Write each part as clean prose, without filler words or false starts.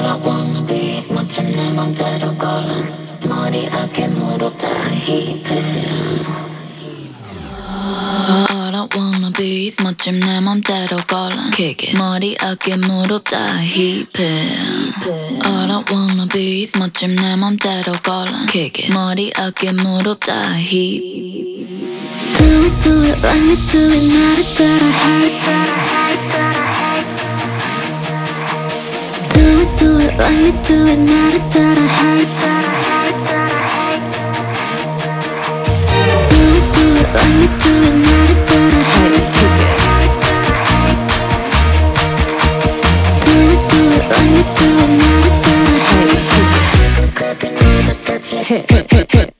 All I wanna be is 멋진 내 맘대로 걸어 머리 어깨 무릎 다 힙해. All I wanna be is 멋진 내 맘대로 걸어 Kick it. 머리 어깨 무릎 다 힙해. All I wanna be is 멋진 내 맘대로 걸어 Kick it. 머리 어깨 무릎 다 힙. Do it, do it, let me do it 나를 따라해. Do it, do it, let me do it 나를 따라해. Do it, do it, let me do it 나를 따라해. Do it, do it, let me do it 나를 따라해. 끝까지 모두까지 해.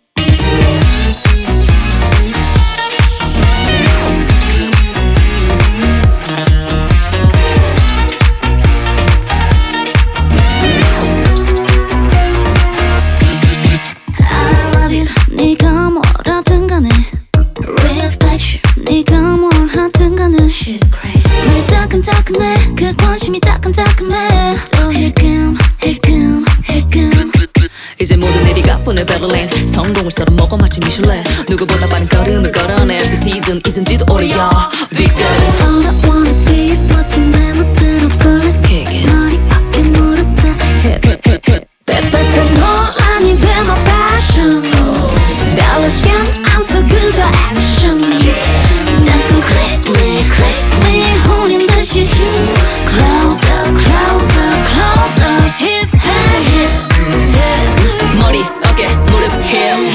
네가 뭐라든 간에 Respect you. 네가 뭘 하든 간에 She's crazy. 말 따끈따끈해 그 관심이 따끈따끈해 또 힐끔 힐끔 힐끔 이제 모든 일이 가뿐해 베를린 성공을 썰어 먹어 마치 미슐랭 누구보다 빠른 걸음을 걸어내 Every season 잊은지도 오래야 뒷걸음 All I wanna be is 멋진 내 멋대로 걸어 머리 어깨 무릎 다 빼빼빼 논란이 돼 my fashion 별로 신경 안 써 그저 action 자꾸 click me 홀린 듯이 shoot Close up close up close up hip hip hip 머리 어깨 무릎 hip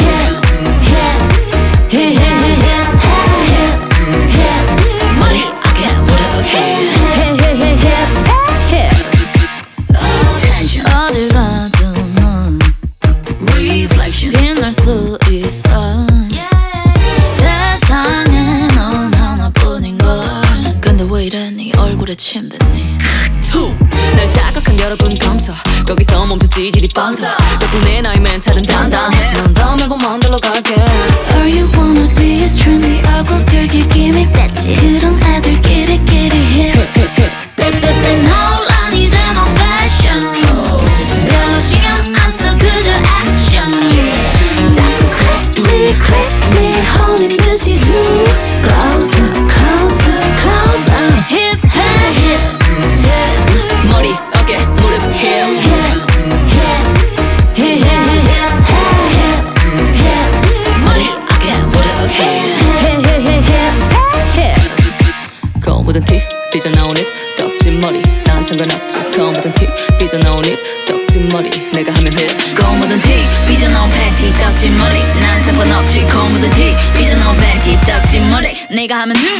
머리 어깨 무릎 어딜 가도 넌 reflection 빛날 수 있어 세상에 넌 하나뿐인걸 근데 왜 이래 네 얼굴에 침 뱉니 날 자극한 여러분 감사 거기서 멈춰 지질이 뻔서 덕분에 나의 멘탈은 단단해 넌 더 말고 만들러 갈게 All you wanna be is trendy 얼굴들기 기믹 됐지 그런 애들끼리끼리 hip 빼빼빼 논란이 돼 my fashion 별로 신경 안 써 그저 action 자꾸 click me 홀린 듯이 do Close up close up close up hip 머리 어깨 무릎 hip 머리 어깨 무릎 거울 묻은 티 삐져나온 입 떡진 머리 난 상관없지 거울 묻은 티 삐져나온 입 떡진 머리 내가 하면 해 거울 묻은 티 삐져나온 팬티 떡진 머리 난 상관없지 거울 묻은 티 삐져나온 팬티 떡진 머리 내가 하면 돼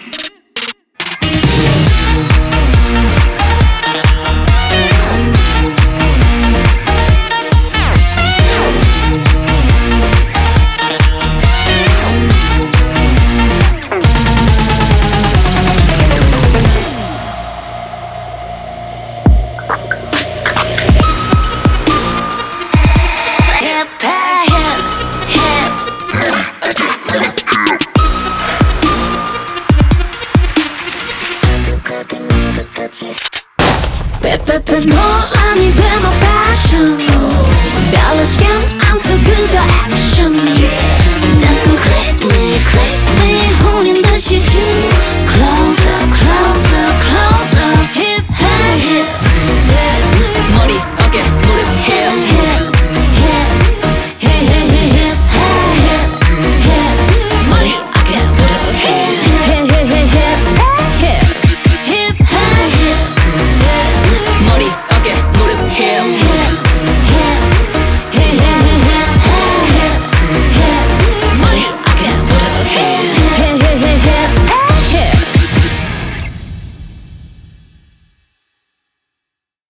빼빼빼 논란이 돼 my fashion 별로 신경 안 써 그저 action 자꾸 click me 홀린 듯이 shoot